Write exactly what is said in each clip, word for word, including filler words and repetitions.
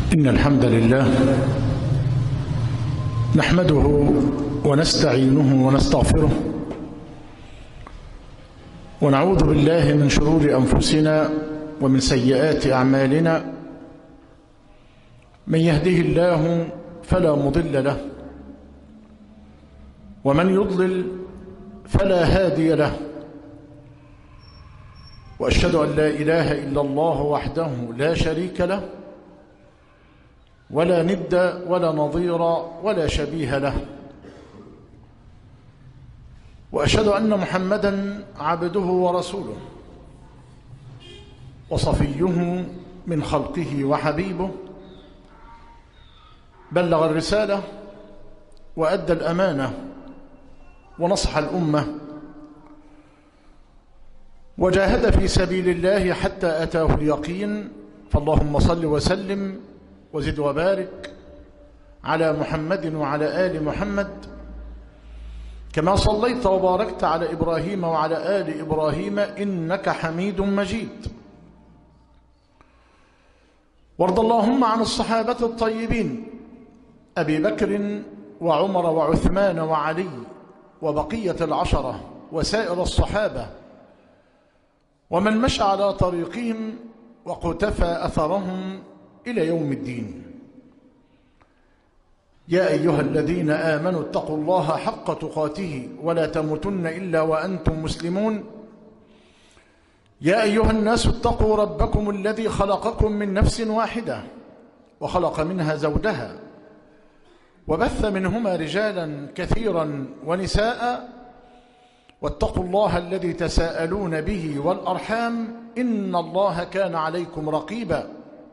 إن الحمد لله نحمده ونستعينه ونستغفره ونعوذ بالله من شرور أنفسنا ومن سيئات أعمالنا. من يهده الله فلا مضل له ومن يضلل فلا هادي له، وأشهد أن لا إله إلا الله وحده لا شريك له ولا ند ولا نظير ولا شبيه له، وأشهد أن محمدًا عبده ورسوله وصفيه من خلقه وحبيبه، بلغ الرسالة وأدى الأمانة ونصح الأمة وجاهد في سبيل الله حتى أتاه اليقين. فاللهم صل وسلم وزد وبارك على محمد وعلى آل محمد كما صليت وباركت على إبراهيم وعلى آل إبراهيم إنك حميد مجيد. وارض اللهم عن الصحابة الطيبين أبي بكر وعمر وعثمان وعلي وبقية العشرة وسائر الصحابة ومن مشى على طريقهم وقتفى أثرهم إلى يوم الدين. يا أيها الذين آمنوا اتقوا الله حق تقاته ولا تموتن إلا وأنتم مسلمون. يا أيها الناس اتقوا ربكم الذي خلقكم من نفس واحدة وخلق منها زوجها وبث منهما رجالا كثيرا ونساء، واتقوا الله الذي تساءلون به والأرحام إن الله كان عليكم رقيبا.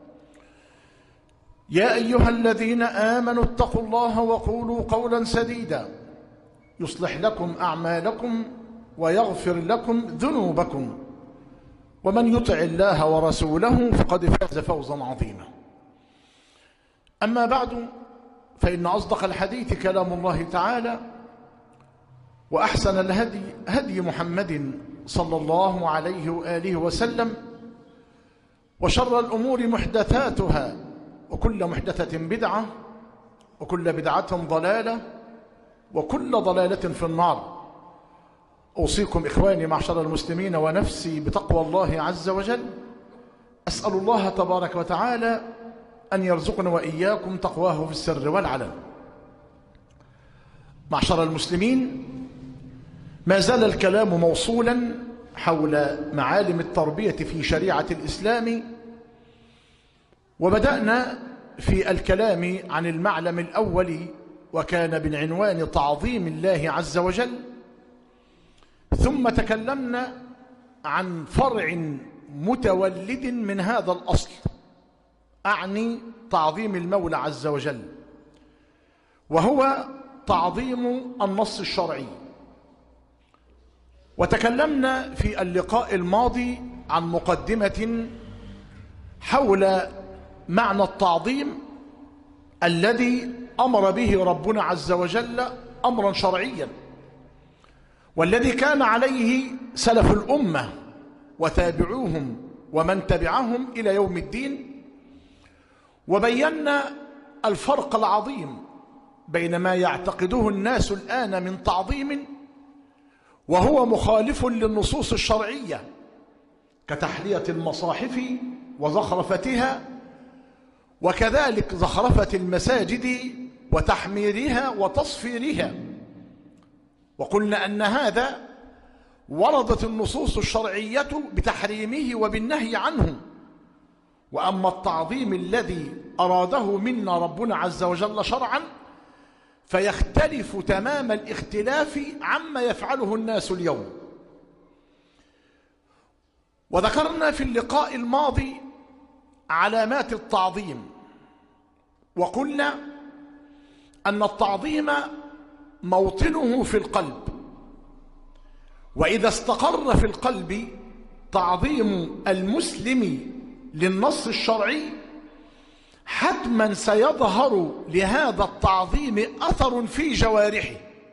يا أيها الذين آمنوا اتقوا الله وقولوا قولا سديدا يصلح لكم أعمالكم ويغفر لكم ذنوبكم، ومن يطع الله ورسوله فقد فاز فوزا عظيما. أما بعد، فإن أصدق الحديث كلام الله تعالى، وأحسن الهدي هدي محمد صلى الله عليه وآله وسلم، وشر الأمور محدثاتها وكل محدثة بدعة وكل بدعة ضلالة وكل ضلالة في النار. أوصيكم إخواني معشر المسلمين ونفسي بتقوى الله عز وجل. أسأل الله تبارك وتعالى أن يرزقنا وإياكم تقواه في السر والعلن. معشر المسلمين، ما زال الكلام موصولا حول معالم التربية في شريعة الإسلام، وبدأنا في الكلام عن المعلم الأول وكان بعنوان تعظيم الله عز وجل، ثم تكلمنا عن فرع متولد من هذا الأصل، أعني تعظيم المولى عز وجل، وهو تعظيم النص الشرعي. وتكلمنا في اللقاء الماضي عن مقدمة حول معنى التعظيم الذي أمر به ربنا عز وجل أمرا شرعيا، والذي كان عليه سلف الأمة وتابعوهم ومن تبعهم إلى يوم الدين. وبينا الفرق العظيم بين ما يعتقده الناس الآن من تعظيم وهو مخالف للنصوص الشرعية، كتحلية المصاحف وزخرفتها، وكذلك زخرفة المساجد وتحميرها وتصفيرها. وقلنا أن هذا وردت النصوص الشرعية بتحريمه وبالنهي عنه. وأما التعظيم الذي أراده منا ربنا عز وجل شرعا فيختلف تمام الاختلاف عما يفعله الناس اليوم. وذكرنا في اللقاء الماضي علامات التعظيم، وقلنا أن التعظيم موطنه في القلب، وإذا استقر في القلب تعظيم المسلم للنص الشرعي حتما سيظهر لهذا التعظيم أثر في جوارحه.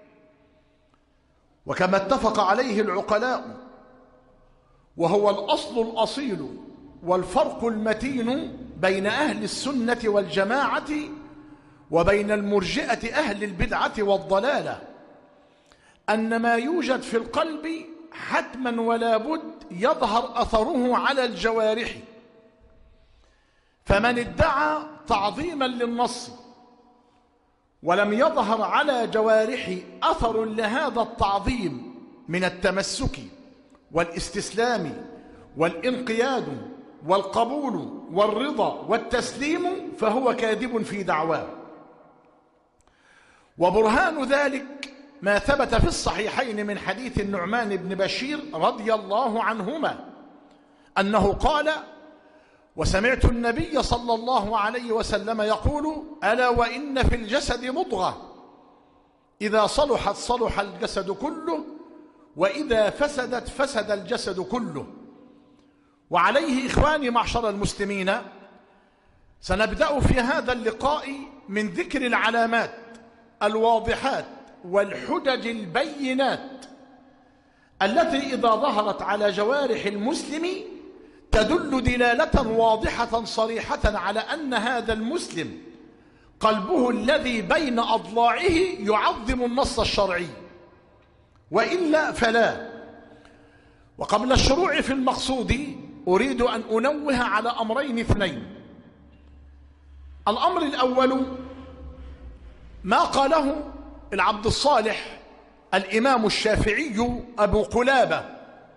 وكما اتفق عليه العقلاء وهو الأصل الأصيل والفرق المتين بين أهل السنة والجماعة وبين المرجئة أهل البدعة والضلالة، أن ما يوجد في القلب حتما ولا بد يظهر أثره على الجوارح. فمن ادعى تعظيما للنص ولم يظهر على جوارحه أثر لهذا التعظيم من التمسك والاستسلام والانقياد والقبول والرضا والتسليم فهو كاذب في دعواه. وبرهان ذلك ما ثبت في الصحيحين من حديث النعمان بن بشير رضي الله عنهما أنه قال: وسمعت النبي صلى الله عليه وسلم يقول: ألا وإن في الجسد مضغة إذا صلحت صلح الجسد كله وإذا فسدت فسد الجسد كله. وعليه إخواني معشر المسلمين سنبدأ في هذا اللقاء من ذكر العلامات الواضحات والحجج البينات التي إذا ظهرت على جوارح المسلم تدل دلالة واضحة صريحة على أن هذا المسلم قلبه الذي بين أضلاعه يعظم النص الشرعي، وإلا فلا. وقبل الشروع في المقصود أريد أن أنوه على أمرين اثنين. الأمر الأول ما قاله العبد الصالح الإمام الشافعي أبو قلابة،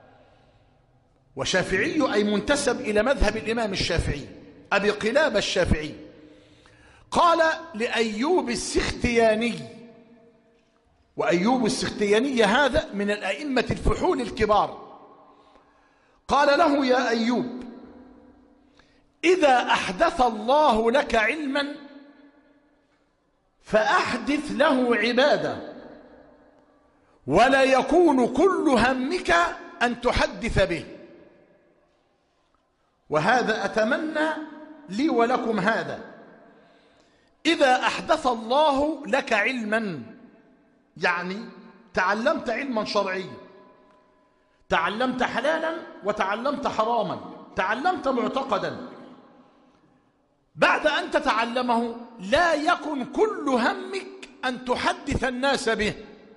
وشافعي أي منتسب إلى مذهب الإمام الشافعي أبي قلابة الشافعي، قال لأيوب السختياني، وأيوب السختياني هذا من الأئمة الفحول الكبار، قال له: يا أيوب، إذا أحدث الله لك علما فأحدث له عبادة، ولا يكون كل همك أن تحدث به. وهذا أتمنى لي ولكم هذا: إذا أحدث الله لك علما، يعني تعلمت علما شرعيا، تعلمت حلالا وتعلمت حراما، تعلمت معتقدا، بعد أن تتعلمه لا يكن كل همك أن تحدث الناس به،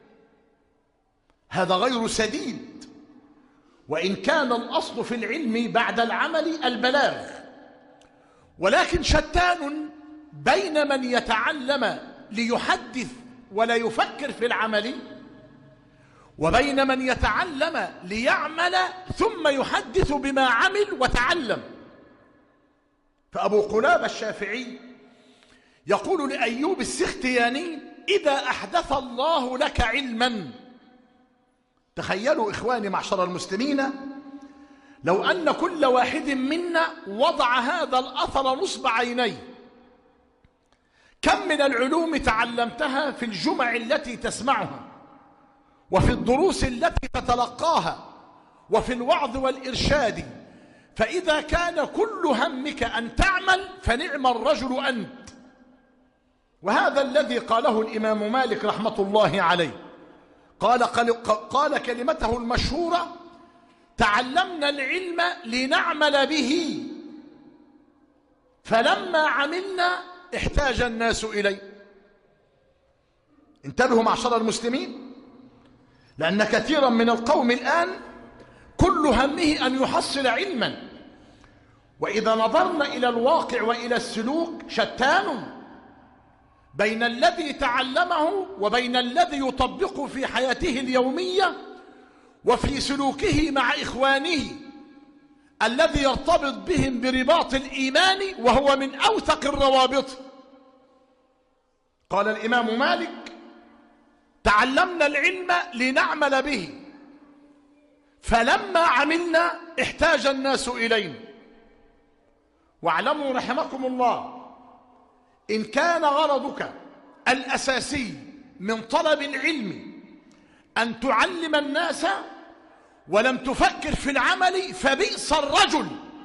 هذا غير سديد. وإن كان الأصل في العلم بعد العمل البلاغ، ولكن شتان بين من يتعلم ليحدث ولا يفكر في العمل، وبين من يتعلم ليعمل ثم يحدث بما عمل وتعلم. فأبو قلابة الشافعي يقول لأيوب السختياني: إذا أحدث الله لك علما. تخيلوا إخواني معشر المسلمين لو أن كل واحد منا وضع هذا الأثر نصب عينيه. كم من العلوم تعلمتها في الجمع التي تسمعها، وفي الدروس التي تتلقاها، وفي الوعظ والإرشاد، فإذا كان كل همك أن تعمل فنعم الرجل أنت. وهذا الذي قاله الإمام مالك رحمة الله عليه، قال, قال, قال كلمته المشهورة: تعلمنا العلم لنعمل به، فلما عملنا احتاج الناس إليه. انتبهوا معشر المسلمين، لأن كثيرا من القوم الآن كل همه أن يحصل علما، وإذا نظرنا إلى الواقع وإلى السلوك شتان بين الذي تعلمه وبين الذي يطبقه في حياته اليومية وفي سلوكه مع إخوانه الذي يرتبط بهم برباط الإيمان، وهو من أوثق الروابط. قال الإمام مالك: تعلمنا العلم لنعمل به، فلما عملنا احتاج الناس إلينا. واعلموا رحمكم الله، إن كان غرضك الأساسي من طلب العلم أن تعلم الناس ولم تفكر في العمل فبئس الرجل،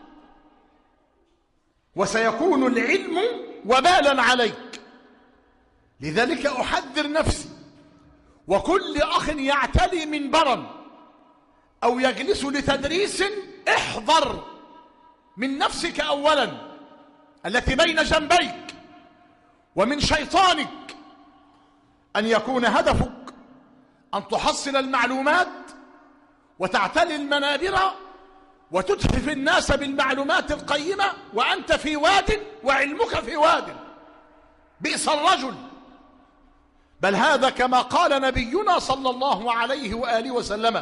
وسيكون العلم وبالا عليك. لذلك أحذر نفسي وكل أخ يعتلي منبرا أو يجلس لتدريس: احذر من نفسك أولا، التي بين جنبيك ومن شيطانك أن يكون هدفك أن تحصل المعلومات وتعتلي المنابر وتتحف الناس بالمعلومات القيمة وأنت في واد وعلمك في واد. بئس الرجل. بل هذا كما قال نبينا صلى الله عليه وآله وسلم،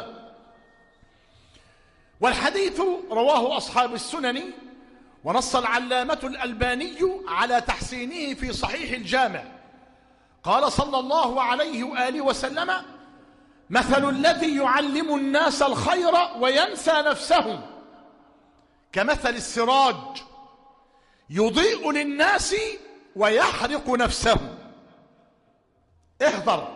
والحديث رواه أصحاب السنن، ونص العلامة الألباني على تحسينه في صحيح الجامع. قال صلى الله عليه وآله وسلم: مثل الذي يعلم الناس الخير وينسى نفسه كمثل السراج يضيء للناس ويحرق نفسه. احذر.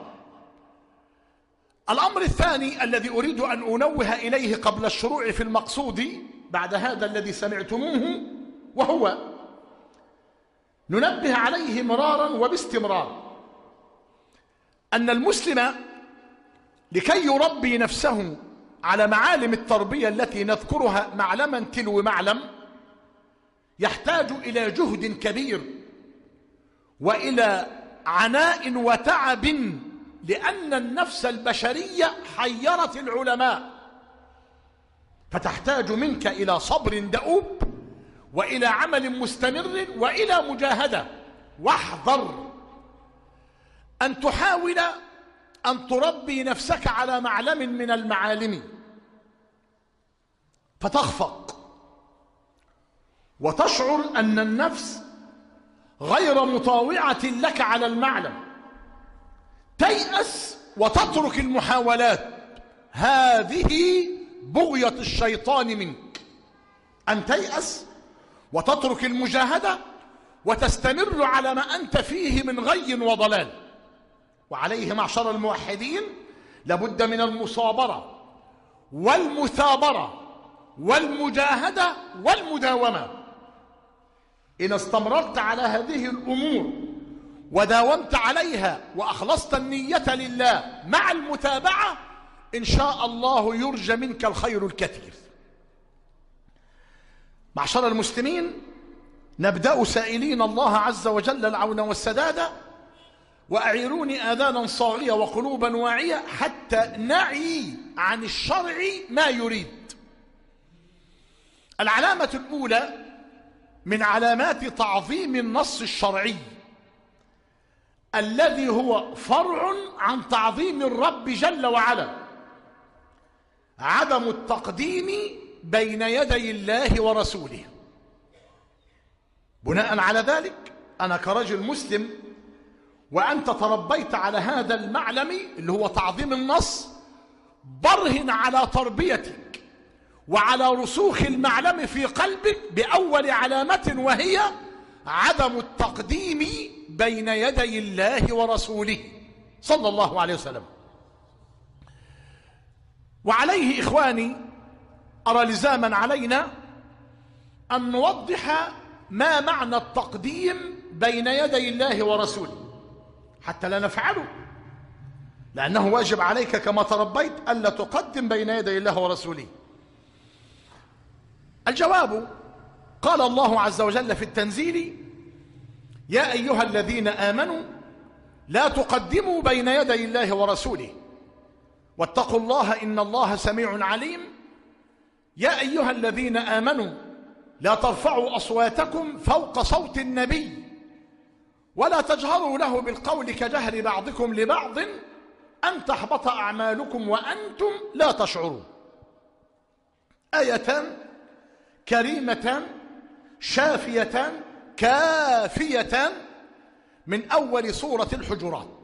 الأمر الثاني الذي أريد أن أنوه إليه قبل الشروع في المقصود بعد هذا الذي سمعتموه، وهو ننبه عليه مرارا وباستمرار أن المسلم لكي يربي نفسه على معالم التربية التي نذكرها معلما تلو معلم يحتاج إلى جهد كبير وإلى عناء وتعب، لأن النفس البشرية حيرت العلماء، فتحتاج منك إلى صبر دؤوب وإلى عمل مستمر وإلى مجاهدة. واحذر أن تحاول أن تربي نفسك على معلم من المعالم فتخفق وتشعر أن النفس غير مطاوعة لك على المعلم، تيأس وتترك المحاولات. هذه بغية الشيطان منك، أن تيأس وتترك المجاهدة وتستمر على ما أنت فيه من غي وضلال. وعليه معشر الموحدين لابد من المصابرة والمثابرة والمجاهدة والمداومة. إن استمررت على هذه الأمور وداومت عليها وأخلصت النية لله مع المتابعة، إن شاء الله يرجى منك الخير الكثير. معشر المسلمين، نبدأ سائلين الله عز وجل العون والسداد، وأعيروني آذانا صاغية وقلوبا واعية حتى نعي عن الشرع ما يريد. العلامة الأولى من علامات تعظيم النص الشرعي الذي هو فرع عن تعظيم الرب جل وعلا عدم التقديم بين يدي الله ورسوله. بناء على ذلك أنا كرجل مسلم وأنت تربيت على هذا المعلم اللي هو تعظيم النص، برهن على تربيتك وعلى رسوخ المعلم في قلبك بأول علامة، وهي عدم التقديم بين يدي الله ورسوله صلى الله عليه وسلم. وعليه إخواني أرى لزاما علينا أن نوضح ما معنى التقديم بين يدي الله ورسوله حتى لا نفعله، لأنه واجب عليك كما تربيت ألا تقدم بين يدي الله ورسوله. الجواب قال الله عز وجل في التنزيل: يا أيها الذين آمنوا لا تقدموا بين يدي الله ورسوله واتقوا الله إن الله سميع عليم. يا أيها الذين آمنوا لا ترفعوا أصواتكم فوق صوت النبي ولا تجهروا له بالقول كجهر بعضكم لبعض أن تحبط أعمالكم وأنتم لا تشعرون. آيتان كريمتان شافيتان كافيتان من أول سورة الحجرات،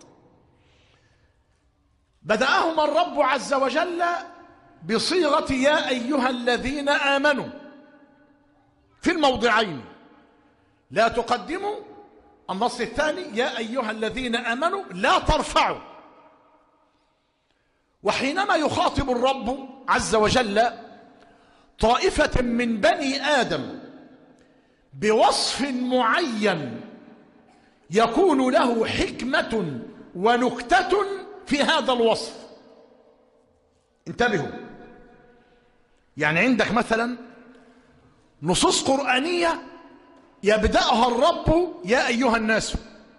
بدأهما الرب عز وجل بصيغة يا أيها الذين آمنوا في الموضعين. لا تقدموا. النص الثاني يا أيها الذين آمنوا لا ترفعوا. وحينما يخاطب الرب عز وجل طائفة من بني آدم بوصف معين يكون له حكمة ونكتة في هذا الوصف. انتبهوا، يعني عندك مثلا نصوص قرآنية يبدأها الرب يا أيها الناس،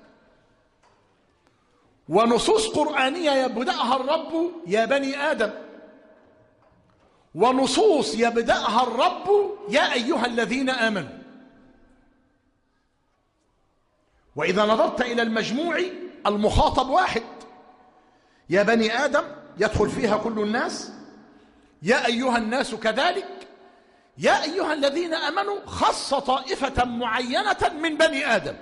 ونصوص قرآنية يبدأها الرب يا بني آدم، ونصوص يبدأها الرب يا أيها الذين آمنوا. وإذا نظرت إلى المجموع المخاطب واحد، يا بني آدم يدخل فيها كل الناس، يا أيها الناس كذلك، يا أيها الذين آمنوا خص طائفة معينة من بني آدم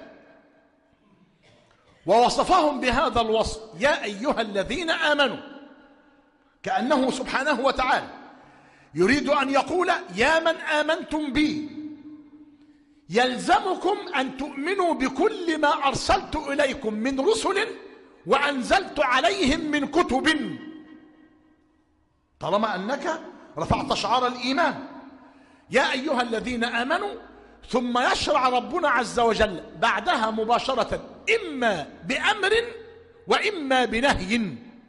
ووصفهم بهذا الوصف يا أيها الذين آمنوا، كأنه سبحانه وتعالى يريد أن يقول يا من آمنتم بي يلزمكم أن تؤمنوا بكل ما أرسلت إليكم من رسل وأنزلت عليهم من كتب، طالما أنك رفعت شعار الإيمان يا أيها الذين آمنوا، ثم يشرع ربنا عز وجل بعدها مباشرة إما بأمر وإما بنهي،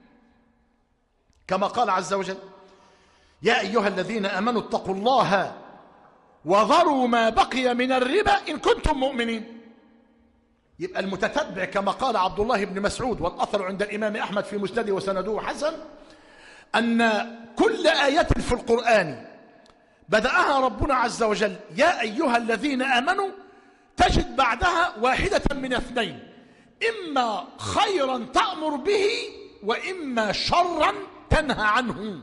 كما قال عز وجل يا أيها الذين آمنوا اتقوا الله وذروا ما بقي من الربا إن كنتم مؤمنين. يبقى المتتبع كما قال عبد الله بن مسعود، والأثر عند الإمام أحمد في مسنده وسنده حسن، أن كل آية في القرآن بدأها ربنا عز وجل يا أيها الذين آمنوا تجد بعدها واحدة من اثنين، إما خيرا تأمر به وإما شرا تنهى عنه.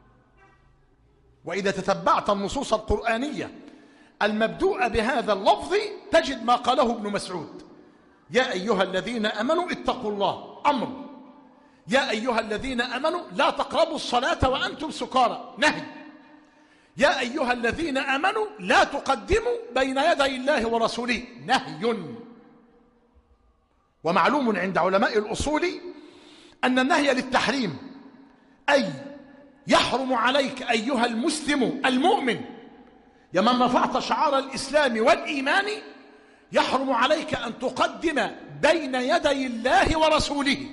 وإذا تتبعت النصوص القرآنية المبدوءة بهذا اللفظ تجد ما قاله ابن مسعود يا أيها الذين آمنوا اتقوا الله أمر، يا أيها الذين آمنوا لا تقربوا الصلاة وأنتم سكارى نهي، يا أيها الذين آمنوا لا تقدموا بين يدي الله ورسوله نهي. ومعلوم عند علماء الأصول أن النهي للتحريم، أي يحرم عليك أيها المسلم المؤمن يا من رفعت شعار الإسلام والإيمان، يحرم عليك أن تقدم بين يدي الله ورسوله.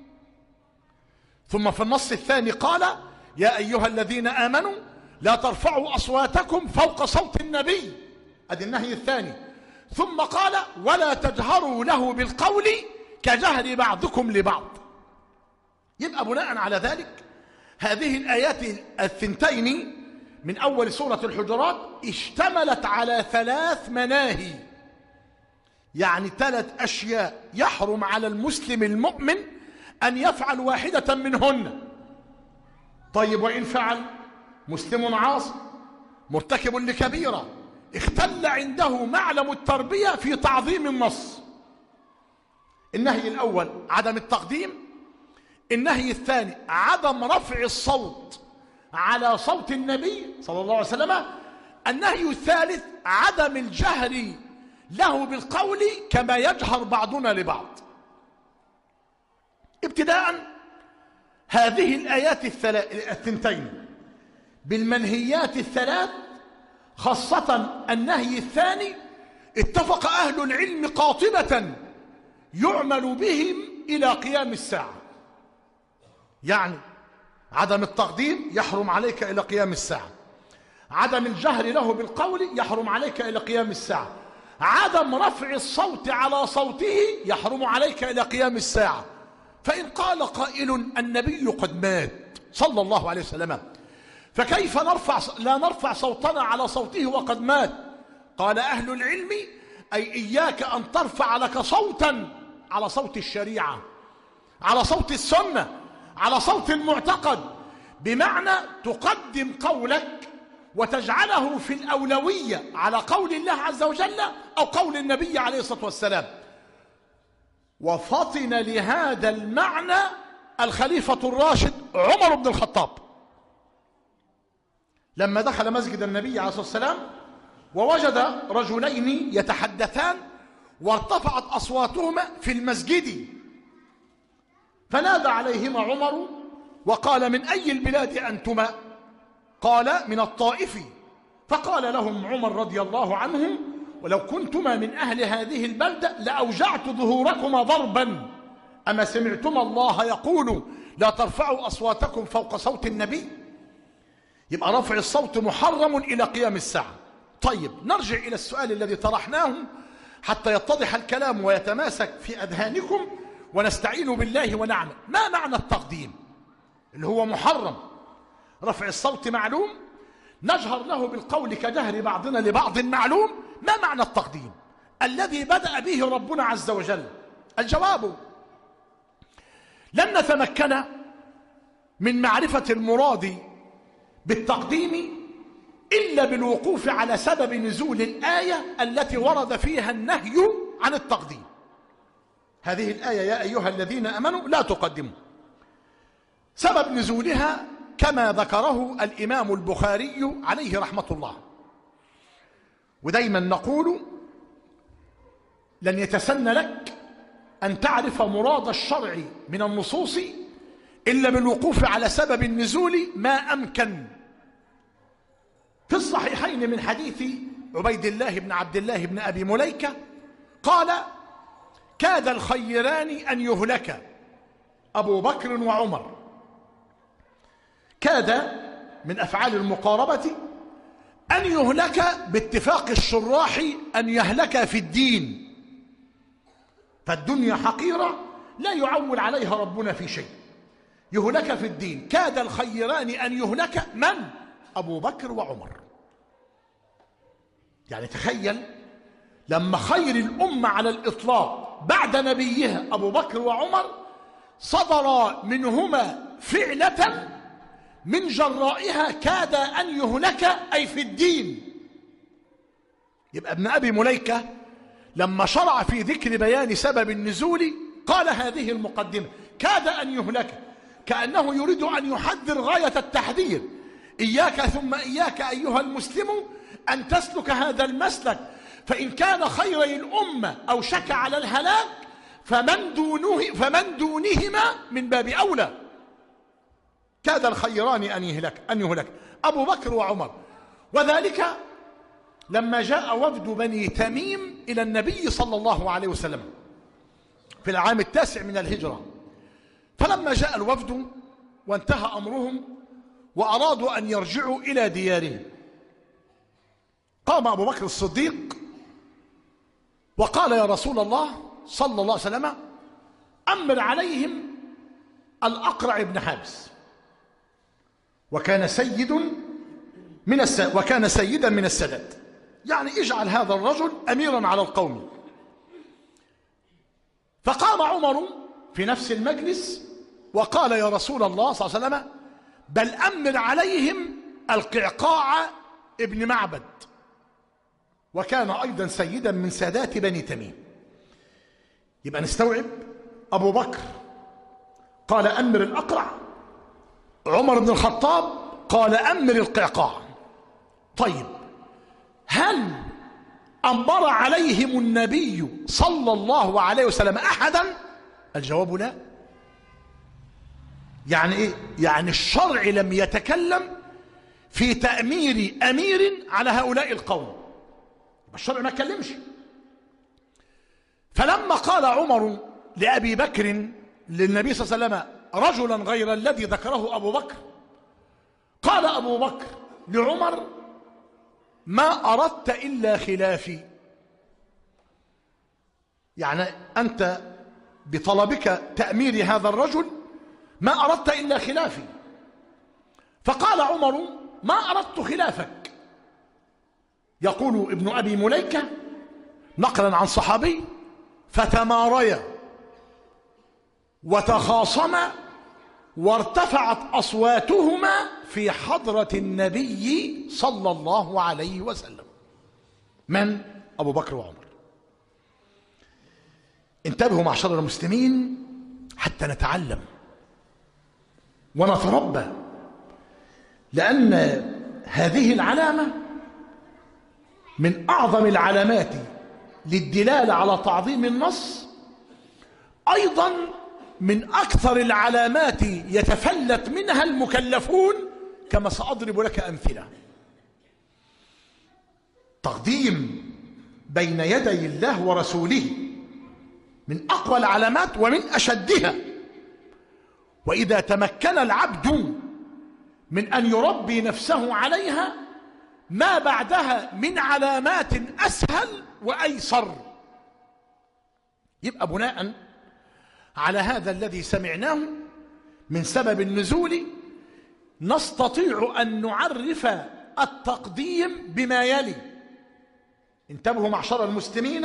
ثم في النص الثاني قال يا أيها الذين آمنوا لا ترفعوا أصواتكم فوق صوت النبي، هذا النهي الثاني. ثم قال ولا تجهروا له بالقول كجهر بعضكم لبعض. يبقى بناء على ذلك هذه الآيات الثنتين من أول سورة الحجرات اشتملت على ثلاث مناهي، يعني ثلاث أشياء يحرم على المسلم المؤمن أن يفعل واحدة منهن. طيب وإن فعل؟ مسلم عاصي مرتكب لكبيرة اختل عنده معلم التربية في تعظيم النص. النهي الأول عدم التقديم، النهي الثاني عدم رفع الصوت على صوت النبي صلى الله عليه وسلم، النهي الثالث عدم الجهر له بالقول كما يجهر بعضنا لبعض. ابتداء هذه الآيات الثنتين بالمنهيات الثلاث، خاصة النهي الثاني اتفق أهل العلم قاطبة يعمل بهم إلى قيام الساعة. يعني عدم التقديم يحرم عليك إلى قيام الساعة، عدم الجهر له بالقول يحرم عليك إلى قيام الساعة، عدم رفع الصوت على صوته يحرم عليك إلى قيام الساعة. فإن قال قائل النبي قد مات صلى الله عليه وسلم، فكيف نرفع لا نرفع صوتنا على صوته وقد مات؟ قال أهل العلم أي إياك أن ترفع لك صوتا على صوت الشريعة، على صوت السنة، على صوت المعتقد، بمعنى تقدم قولك وتجعله في الأولوية على قول الله عز وجل أو قول النبي عليه الصلاة والسلام. وفطن لهذا المعنى الخليفة الراشد عمر بن الخطاب لما دخل مسجد النبي عليه الصلاة والسلام ووجد رجلين يتحدثان وارتفعت أصواتهما في المسجد، فنادى عليهما عمر وقال من أي البلاد أنتما؟ قال من الطائف. فقال لهم عمر رضي الله عنه ولو كنتما من أهل هذه البلدة لأوجعت ظهوركما ضربا، أما سمعتما الله يقول لا ترفعوا أصواتكم فوق صوت النبي؟ يبقى رفع الصوت محرم إلى قيام الساعة. طيب نرجع إلى السؤال الذي طرحناه حتى يتضح الكلام ويتماسك في أذهانكم، ونستعين بالله ونعلم ما معنى التقديم اللي هو محرم. رفع الصوت معلوم، نجهر له بالقول كجهر بعضنا لبعض معلوم. ما معنى التقديم الذي بدأ به ربنا عز وجل؟ الجواب: لن نتمكن من معرفة المراد بالتقديم إلا بالوقوف على سبب نزول الآية التي ورد فيها النهي عن التقديم. هذه الآية يا أيها الذين آمنوا لا تقدموا، سبب نزولها كما ذكره الإمام البخاري عليه رحمة الله. ودايما نقول لن يتسن لك أن تعرف مراد الشرع من النصوص إلا بالوقوف على سبب النزول ما أمكن. في الصحيحين من حديث عبيد الله بن عبد الله بن أبي مليكة قال: كاد الخيران أن يهلك أبو بكر وعمر. كاد من أفعال المقاربة، أن يهلك باتفاق الشراح أن يهلك في الدين، فالدنيا حقيرة لا يعول عليها ربنا في شيء، يهلك في الدين. كاد الخيران أن يهلك من؟ أبو بكر وعمر. يعني تخيل لما خير الأمة على الإطلاق بعد نبيها أبو بكر وعمر صدر منهما فعلة من جرائها كاد أن يهلك، أي في الدين. يبقى ابن أبي مليكة لما شرع في ذكر بيان سبب النزول قال هذه المقدمة: كاد أن يهلك، كأنه يريد أن يحذر غاية التحذير. إياك ثم إياك أيها المسلم أن تسلك هذا المسلك، فإن كان خيري الأمة أوشك على الهلاك فمن دونه فمن دونهما من باب أولى. كاد الخيران أن يهلك أن يهلك أبو بكر وعمر. وذلك لما جاء وفد بني تميم إلى النبي صلى الله عليه وسلم في العام التاسع من الهجرة. فلما جاء الوفد وانتهى أمرهم وأرادوا أن يرجعوا إلى ديارهم، قام أبو بكر الصديق وقال: يا رسول الله صلى الله عليه وسلم، أمر عليهم الأقرع بن حابس، وكان سيد من الس... وكان سيدا من السادات، يعني اجعل هذا الرجل أميرا على القوم. فقام عمر في نفس المجلس وقال: يا رسول الله صلى الله عليه وسلم، بل أمر عليهم القعقاع ابن معبد، وكان أيضا سيدا من سادات بني تميم. يبقى نستوعب: أبو بكر قال أمر الأقرع، عمر بن الخطاب قال أمر القعقاع. طيب، هل أمر عليهم النبي صلى الله عليه وسلم أحدا؟ الجواب لا. يعني إيه؟ يعني الشرع لم يتكلم في تأمير أمير على هؤلاء القوم، الشرع ما تكلمش. فلما قال عمر لأبي بكر للنبي صلى الله عليه وسلم رجلا غير الذي ذكره أبو بكر، قال أبو بكر لعمر: ما أردت إلا خلافي. يعني أنت بطلبك تأمير هذا الرجل ما أردت إلا خلافي. فقال عمر: ما أردت خلافك. يقول ابن أبي مليكة نقلا عن صحابي: فتماريا وتخاصما وارتفعت أصواتهما في حضرة النبي صلى الله عليه وسلم. من؟ أبو بكر وعمر. انتبهوا معشر المسلمين حتى نتعلم ونتربى، لأن هذه العلامة من أعظم العلامات للدلالة على تعظيم النص، أيضا من أكثر العلامات يتفلت منها المكلفون، كما سأضرب لك أمثلة. تقديم بين يدي الله ورسوله من أقوى العلامات ومن أشدها. وإذا تمكن العبد من أن يربي نفسه عليها، ما بعدها من علامات أسهل وأيسر. يبقى بناء على هذا الذي سمعناه من سبب النزول نستطيع أن نعرف التقديم بما يلي. انتبهوا معشر المسلمين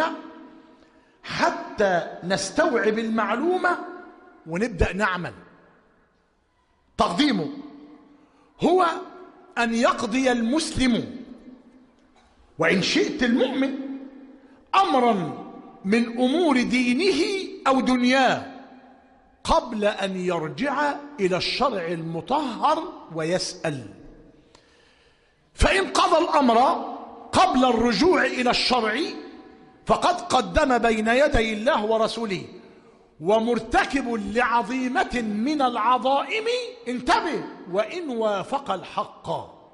حتى نستوعب المعلومة ونبدأ نعمل. تقديمه هو أن يقضي المسلم وإن شئت المؤمن أمرا من أمور دينه أو دنياه قبل أن يرجع إلى الشرع المطهر ويسأل. فإن قضى الأمر قبل الرجوع إلى الشرع فقد قدم بين يدي الله ورسوله ومرتكب لعظيمة من العظائم، انتبه، وإن وافق الحق.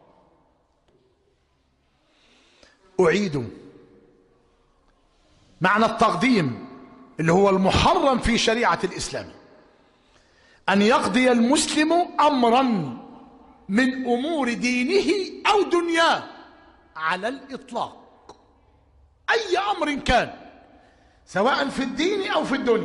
أعيد معنى التقديم اللي هو المحرم في شريعة الإسلام: أن يقضي المسلم أمرا من أمور دينه أو دنياه على الإطلاق، أي أمر كان سواء في الدين أو في الدنيا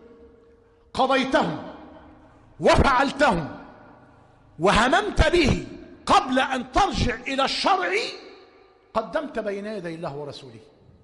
قضيته وفعلته وهممت به قبل أن ترجع إلى الشرع قدمت بين يدي الله ورسوله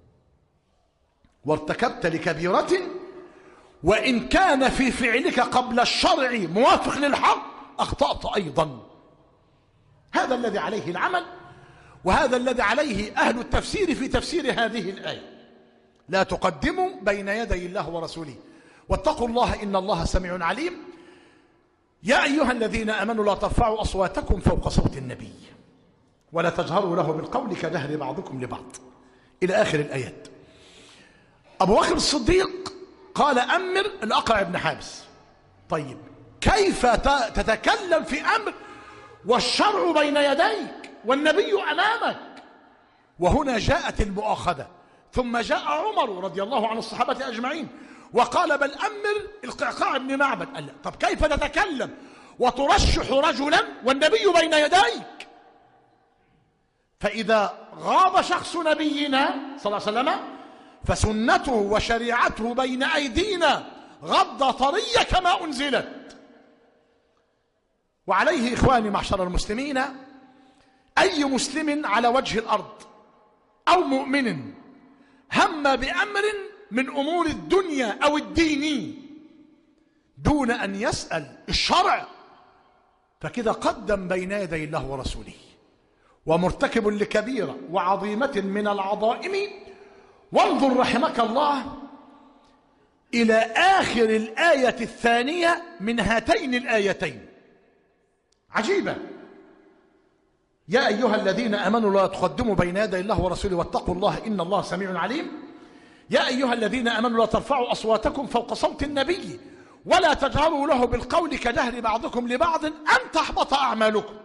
وارتكبت لكبيرة، وإن كان في فعلك قبل الشرع موافق للحق أخطأت أيضا. هذا الذي عليه العمل، وهذا الذي عليه أهل التفسير في تفسير هذه الآية: لا تقدموا بين يدي الله ورسوله واتقوا الله إن الله سميع عليم. يا أيها الذين آمنوا لا ترفعوا أصواتكم فوق صوت النبي ولا تجهروا له بالقول كجهر بعضكم لبعض إلى آخر الآيات. أبو بكر الصديق قال: أمر الأقرع بن حابس. طيب كيف تتكلم في أمر والشرع بين يديك والنبي أمامك؟ وهنا جاءت المؤاخذة. ثم جاء عمر رضي الله عن الصحابة أجمعين وقال: بل أمر القعقاع بن معبد. قال: طب كيف تتكلم وترشح رجلا والنبي بين يديك؟ فإذا غاب شخص نبينا صلى الله عليه وسلم فسنته وشريعته بين أيدينا غض طرية كما أنزلت. وعليه إخواني معشر المسلمين أي مسلم على وجه الأرض أو مؤمن هم بأمر من أمور الدنيا أو الدين دون أن يسأل الشرع فكذا قدم بين يدي الله ورسوله ومرتكب لكبيرة وعظيمة من العظائم. وانظر رحمك الله إلى آخر الآية الثانية من هاتين الآيتين، عجيبة: يا أيها الذين آمنوا لا تقدموا بين يدي الله ورسوله واتقوا الله إن الله سميع عليم. يا أيها الذين آمنوا لا ترفعوا أصواتكم فوق صوت النبي ولا تجهروا له بالقول كجهر بعضكم لبعض أن تحبط أعمالكم،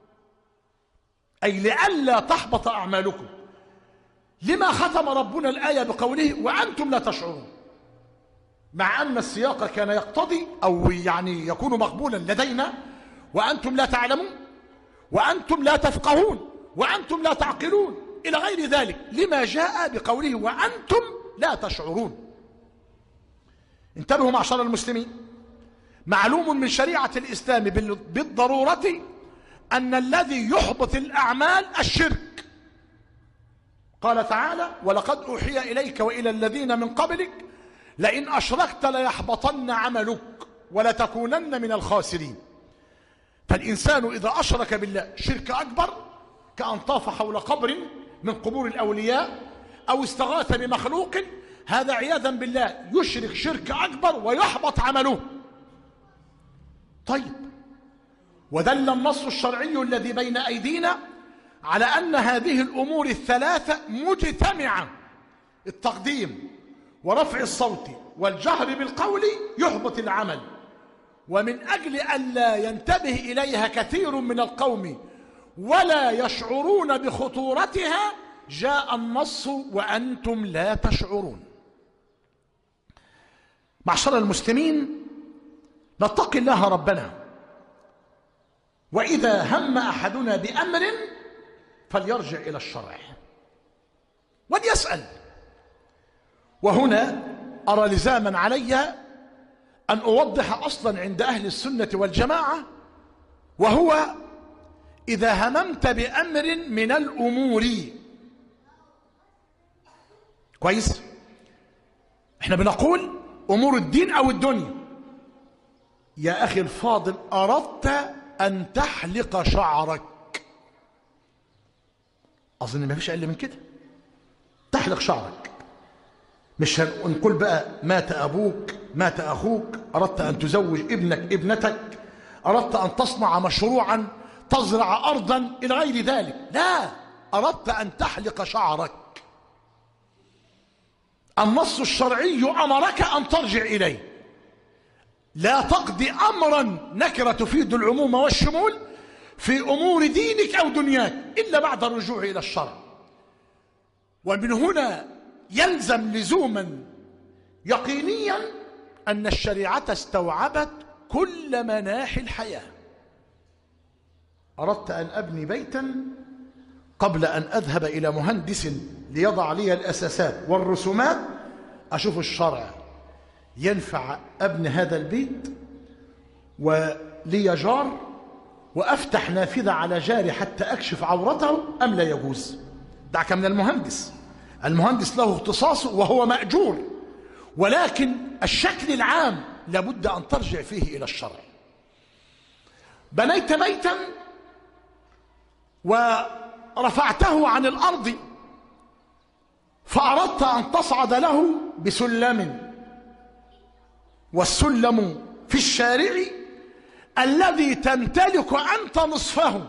أي لئلا تحبط أعمالكم. لما ختم ربنا الآية بقوله وأنتم لا تشعرون، مع أن السياق كان يقتضي أو يعني يكون مقبولا لدينا وأنتم لا تعلمون وأنتم لا تفقهون وأنتم لا تعقلون إلى غير ذلك؟ لما جاء بقوله وأنتم لا تشعرون؟ انتبهوا معشر المسلمين، معلوم من شريعة الإسلام بالضرورة أن الذي يحبط الأعمال الشرك. قال تعالى ولقد أوحي إليك وإلى الذين من قبلك لئن أشركت ليحبطن عملك ولتكونن من الخاسرين. فالإنسان إذا أشرك بالله شرك أكبر كأن طاف حول قبر من قبور الأولياء أو استغاث بمخلوق، هذا عياذا بالله يشرك شرك أكبر ويحبط عمله. طيب، ودل النص الشرعي الذي بين أيدينا على أن هذه الأمور الثلاثة مجتمعة: التقديم ورفع الصوت والجهر بالقول يحبط العمل. ومن أجل أن لا ينتبه إليها كثير من القوم ولا يشعرون بخطورتها جاء النص وأنتم لا تشعرون. معشر المسلمين، نتقي الله ربنا، وإذا هم أحدنا بأمر فليرجع إلى الشرع وليسأل. وهنا أرى لزاما علي أن أوضح أصلا عند أهل السنة والجماعة، وهو إذا هممت بأمر من الأمور. كويس؟ احنا بنقول أمور الدين أو الدنيا. يا أخي الفاضل، أردت أن تحلق شعرك، أظن ما فيش أقل من كده، تحلق شعرك. مش هنقول بقى مات أبوك مات أخوك، أردت أن تزوج ابنك ابنتك، أردت أن تصنع مشروعا، تزرع أرضا، إلى غير ذلك. لا، أردت أن تحلق شعرك. النص الشرعي أمرك أن ترجع إليه. لا تقضي أمرا نكرة تفيد العموم والشمول في أمور دينك أو دنياك إلا بعد الرجوع إلى الشرع. ومن هنا يلزم لزوما يقينيا أن الشريعة استوعبت كل مناحي الحياة. أردت أن أبني بيتا، قبل أن أذهب إلى مهندس ليضع لي الأساسات والرسومات أشوف الشرع ينفع أبني هذا البيت ولي جار وأفتح نافذة على جاري حتى أكشف عورته أم لا يجوز. دعك من المهندس، المهندس له اختصاصه وهو مأجور، ولكن الشكل العام لابد أن ترجع فيه إلى الشرع. بنيت بيتا ورفعته عن الأرض، فأردت أن تصعد له بسلم، والسلم في الشارع الذي تمتلك أنت نصفه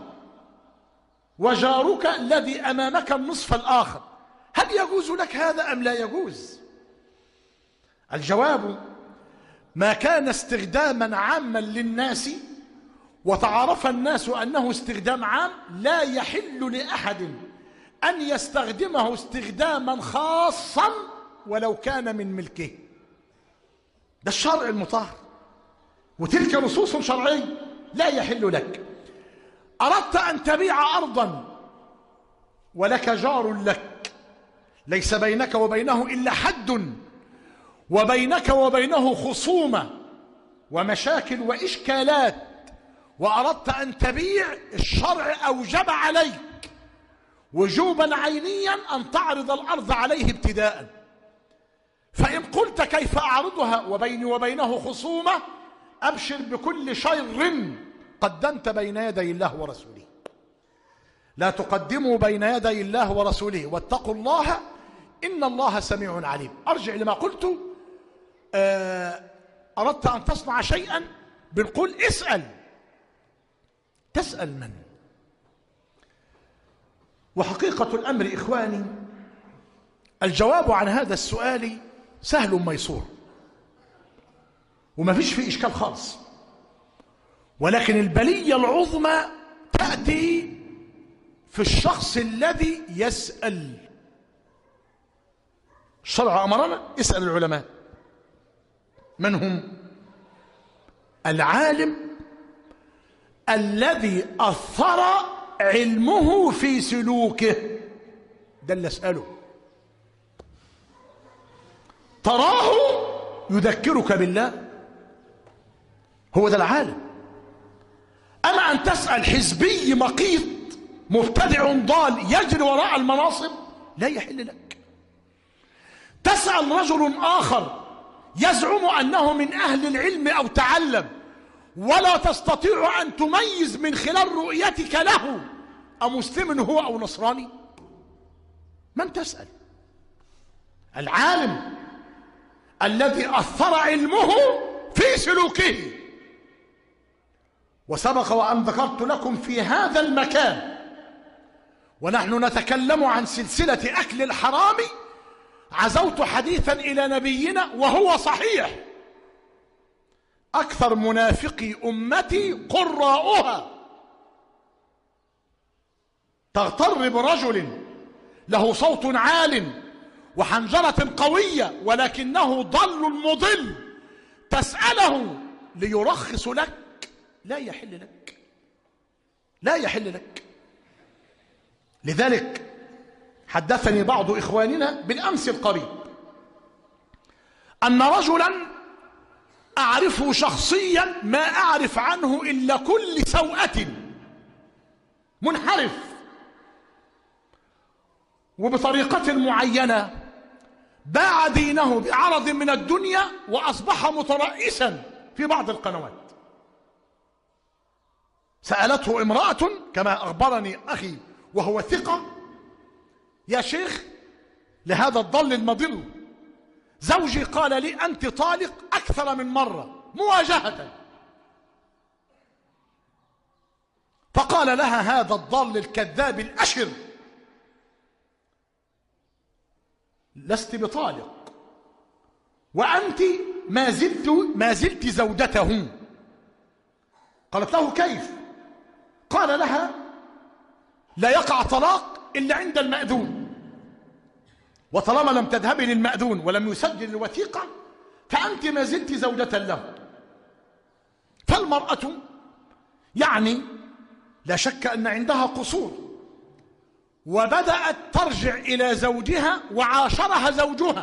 وجارك الذي أمامك النصف الآخر، هل يجوز لك هذا أم لا يجوز؟ الجواب: ما كان استخداما عاما للناس وتعرف الناس أنه استخدام عام، لا يحل لأحد أن يستخدمه استخداما خاصا ولو كان من ملكه. ده الشرع المطهر، وتلك نصوص شرعية. لا يحل لك. أردت أن تبيع أرضا ولك جار لك ليس بينك وبينه إلا حد، وبينك وبينه خصومة ومشاكل وإشكالات، وأردت أن تبيع، الشرع أوجب عليك وجوبا عينيا أن تعرض الأرض عليه ابتداء. فإن قلت كيف أعرضها وبيني وبينه خصومة، أبشر بكل شر قدمت بين يدي الله ورسوله. لا تقدموا بين يدي الله ورسوله واتقوا الله إن الله سميع عليم. أرجع لما قلت، أردت أن تصنع شيئا، بنقول اسأل. تسأل من؟ وحقيقة الأمر إخواني، الجواب عن هذا السؤال سهل ميسور وما فيش فيه إشكال خالص، ولكن البلية العظمى تأتي في الشخص الذي يسأل. الشرع أمرنا اسأل العلماء. من هم؟ العالم الذي أثر علمه في سلوكه، ده اللي اسأله. تراه يذكرك بالله، هو ده العالم. أما أن تسأل حزبي مقيت مبتدع ضال يجري وراء المناصب، لا يحل لك. تسأل رجل آخر يزعم أنه من أهل العلم أو تعلم، ولا تستطيع أن تميز من خلال رؤيتك له أمسلم هو أو نصراني. من تسأل؟ العالم الذي أثر علمه في سلوكه. وسبق وأن ذكرت لكم في هذا المكان ونحن نتكلم عن سلسلة أكل الحرام، عزوت حديثا إلى نبينا وهو صحيح: أكثر منافقي أمتي قراؤها. تغتر برجل له صوت عال وحنجرة قوية ولكنه ضل مضل، تسأله ليرخص لك، لا يحل لك، لا يحل لك. لذلك حدثني بعض إخواننا بالأمس القريب أن رجلا أعرفه شخصيا ما أعرف عنه إلا كل سوءة، منحرف وبطريقة معينة، باع دينه بعرض من الدنيا وأصبح مترئيسا في بعض القنوات. سألته امرأة كما أخبرني أخي وهو ثقة: يا شيخ، لهذا الضل المضل زوجي قال لي أنت طالق أكثر من مرة مواجهة. فقال لها هذا الضال الكذاب الأشر: لست بطالق، وأنت ما زلت ما زلت زوجته. قالت له: كيف؟ قال لها: لا يقع طلاق إلا عند المأذون، وطالما لم تذهبي للمأذون ولم يسجل الوثيقة فأنت ما زلت زوجة له. فالمرأة يعني لا شك أن عندها قصور، وبدأت ترجع إلى زوجها وعاشرها زوجها.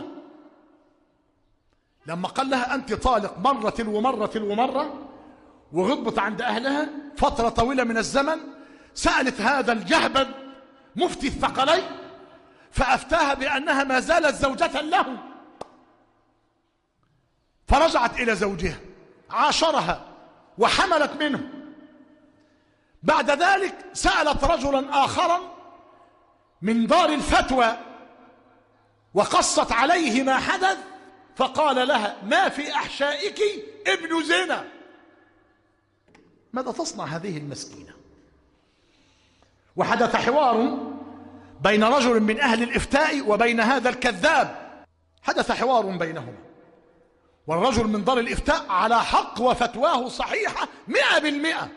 لما قال لها أنت طالق مرة ومرة ومرة وغضبت عند أهلها فترة طويلة من الزمن، سألت هذا الجهبذ مفتي الثقلين فأفتاها بأنها ما زالت زوجة له. فرجعت إلى زوجها، عاشرها وحملت منه. بعد ذلك سألت رجلا آخرا من دار الفتوى وقصت عليه ما حدث، فقال لها: ما في أحشائك ابن زنا. ماذا تصنع هذه المسكينة؟ وحدث حوار بين رجل من أهل الإفتاء وبين هذا الكذاب، حدث حوار بينهما، والرجل من دار الإفتاء على حق وفتواه صحيحة مئة بالمئة.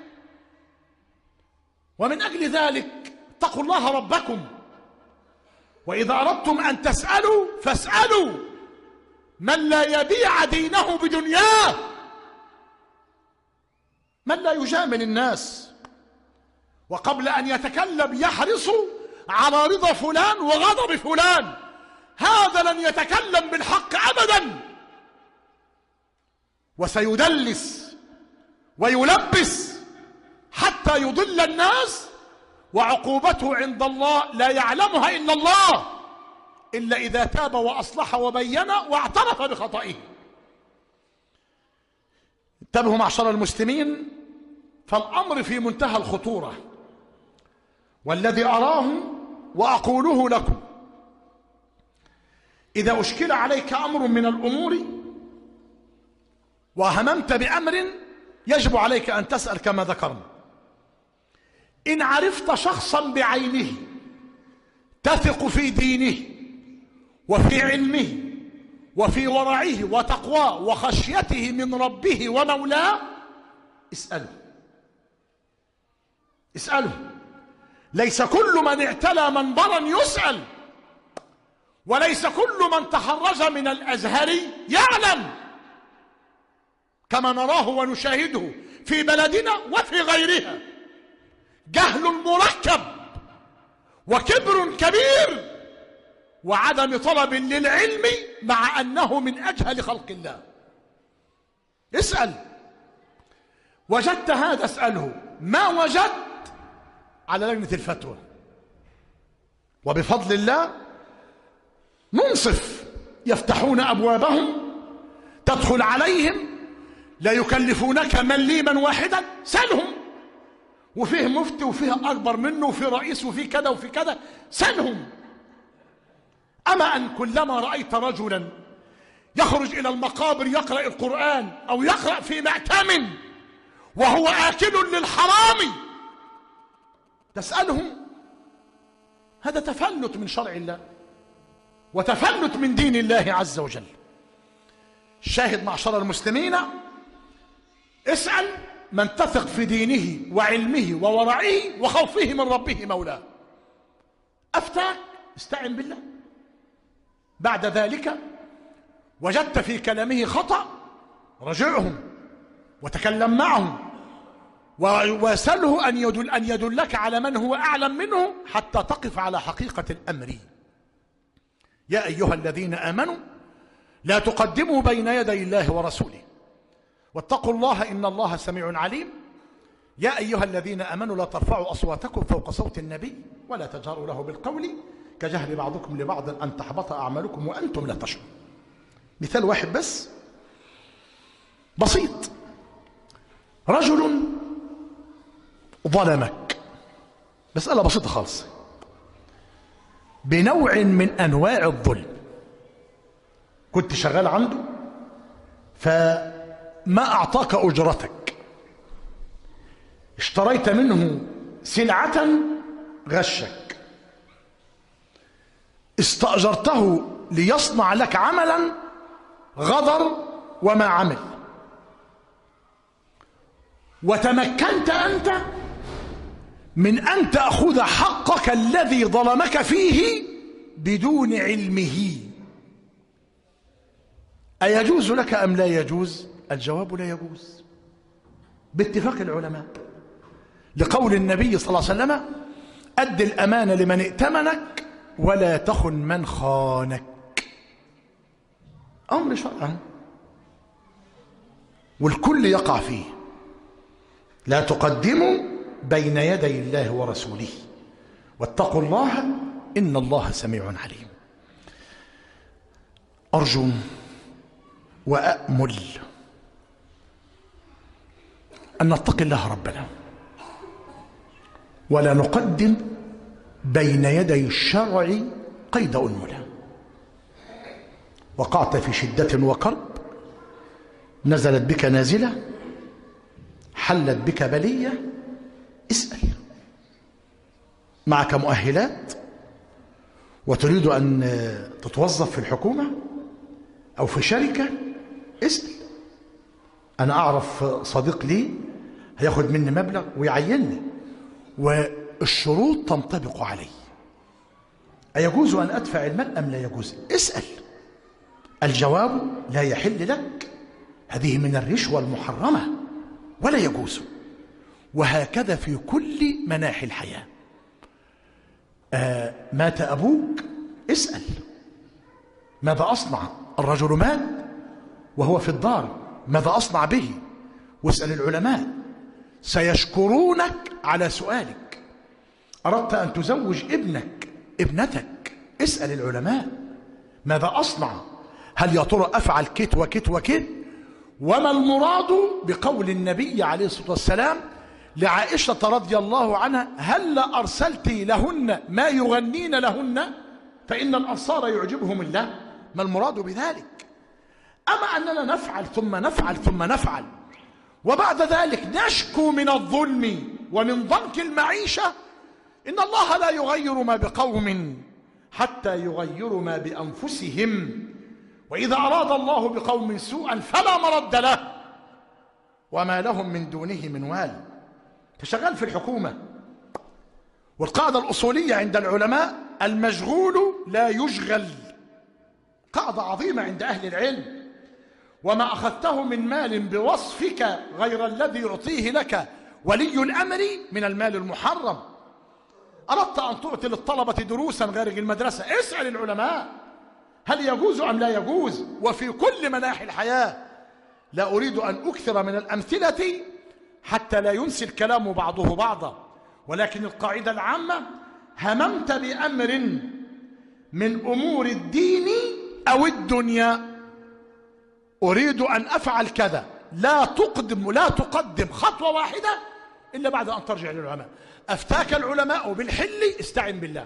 ومن أجل ذلك اتقوا الله ربكم، وإذا أردتم أن تسألوا فاسألوا من لا يبيع دينه بدنياه، من لا يجامل الناس، وقبل أن يتكلم يحرص على رضا فلان وغضب فلان. هذا لن يتكلم بالحق أبدا، وسيدلس ويلبس حتى يضل الناس، وعقوبته عند الله لا يعلمها إلا الله، إلا إذا تاب وأصلح وبين واعترف بخطئه. انتبهوا معشر المسلمين، فالأمر في منتهى الخطورة، والذي أراه وأقوله لكم: إذا أشكل عليك أمر من الأمور وهممت بأمر يجب عليك أن تسأل كما ذكرنا. إن عرفت شخصا بعينه تثق في دينه وفي علمه وفي ورعه وتقواه وخشيته من ربه ومولاه، اسأله اسأله. ليس كل من اعتلى منبرا يسأل، وليس كل من تخرج من الأزهر يعلم، كما نراه ونشاهده في بلدنا وفي غيرها. جهل مركب وكبر كبير وعدم طلب للعلم مع أنه من أجهل خلق الله. اسأل. وجدت هذا اسأله، ما وجدت على لجنة الفتوى، وبفضل الله منصف يفتحون أبوابهم، تدخل عليهم لا يكلفونك مليما واحدا، سلهم. وفيه مفتي وفيه أكبر منه وفيه رئيس وفيه كذا وفيه كذا، سلهم. أما أن كلما رأيت رجلا يخرج إلى المقابر يقرأ القرآن أو يقرأ في معتم وهو آكل للحرام تسألهم، هذا تفلت من شرع الله وتفلت من دين الله عز وجل. الشاهد معشر المسلمين، اسأل من تثق في دينه وعلمه وورعه وخوفه من ربه مولاه. أفتاك، استعن بالله. بعد ذلك وجدت في كلامه خطأ، رجعهم وتكلم معهم وسله أن يدل أن يدلك على من هو أعلم منه حتى تقف على حقيقة الأمر. يا أيها الذين آمنوا لا تقدموا بين يدي الله ورسوله واتقوا الله إن الله سميع عليم. يا أيها الذين آمنوا لا ترفعوا أصواتكم فوق صوت النبي ولا تجهروا له بالقول كجهر بعضكم لبعض أن تحبط أعمالكم وأنتم لا تشعرون. مثال واحد بس بسيط. رجل ظلمك، مسألة بسيطة خالص، بنوع من أنواع الظلم. كنت شغال عنده فما أعطاك أجرتك، اشتريت منه سلعة غشك، استأجرته ليصنع لك عملا غدر وما عمل، وتمكنت أنت من أن تأخذ حقك الذي ظلمك فيه بدون علمه. أيجوز لك أم لا يجوز؟ الجواب لا يجوز باتفاق العلماء، لقول النبي صلى الله عليه وسلم: أد الأمانة لمن ائتمنك ولا تخن من خانك. أمر شرعا والكل يقع فيه. لا تقدموا بين يدي الله ورسوله واتقوا الله إن الله سميع عليم. أرجو وأأمل أن نتقي الله ربنا ولا نقدم بين يدي الشرع قيد أنملة. وقعت في شدة وكرب، نزلت بك نازلة، حلت بك بلية، اسأل. معك مؤهلات وتريد أن تتوظف في الحكومة أو في شركة، اسأل. أنا أعرف صديق لي هياخد مني مبلغ ويعينني والشروط تنطبق علي، أيجوز أن أدفع المال أم لا يجوز؟ اسأل. الجواب: لا يحل لك، هذه من الرشوة المحرمة ولا يجوز. وهكذا في كل مناحي الحياة. آه مات أبوك، اسأل ماذا أصنع؟ الرجل مات وهو في الدار، ماذا أصنع به؟ واسأل العلماء سيشكرونك على سؤالك. أردت أن تزوج ابنك ابنتك، اسأل العلماء ماذا أصنع؟ هل يا ترى أفعل كت وكت وكت؟ وما المراد بقول النبي عليه الصلاة والسلام لعائشة رضي الله عنها: هل أرسلت لهن ما يغنين لهن فإن الأنصار يعجبهم الله؟ ما المراد بذلك؟ أما أننا نفعل ثم نفعل ثم نفعل وبعد ذلك نشكو من الظلم ومن ضنك المعيشة، إن الله لا يغير ما بقوم حتى يغيروا ما بأنفسهم، وإذا أراد الله بقوم سوءا فلا مرد له وما لهم من دونه من وال. تشغل في الحكومة، والقاعدة الأصولية عند العلماء: المشغول لا يشغل. قاعدة عظيمة عند أهل العلم. وما أخذته من مال بوصفك غير الذي يعطيه لك ولي الأمر من المال المحرم. أردت أن تعطي للطلبة دروسا غير المدرسة، اسأل العلماء هل يجوز أم لا يجوز. وفي كل مناحي الحياة. لا أريد أن أكثر من الأمثلة حتى لا ينسي الكلام بعضه بعضا، ولكن القاعدة العامة: هممت بأمر من أمور الدين أو الدنيا، أريد أن أفعل كذا، لا تقدم لا تقدم خطوة واحدة إلا بعد أن ترجع للعلماء. أفتاك العلماء بالحل، استعن بالله.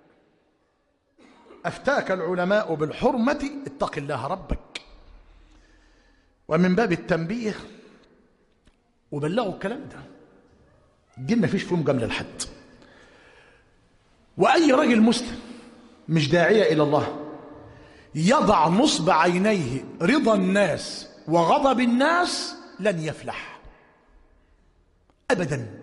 أفتاك العلماء بالحرمة، اتق الله ربك. ومن باب التنبيه وبلغوا الكلام ده، الدين ما فيش فيه مجاملة لحد. وأي رجل مسلم مش داعية إلى الله يضع نصب عينيه رضا الناس وغضب الناس لن يفلح أبدا.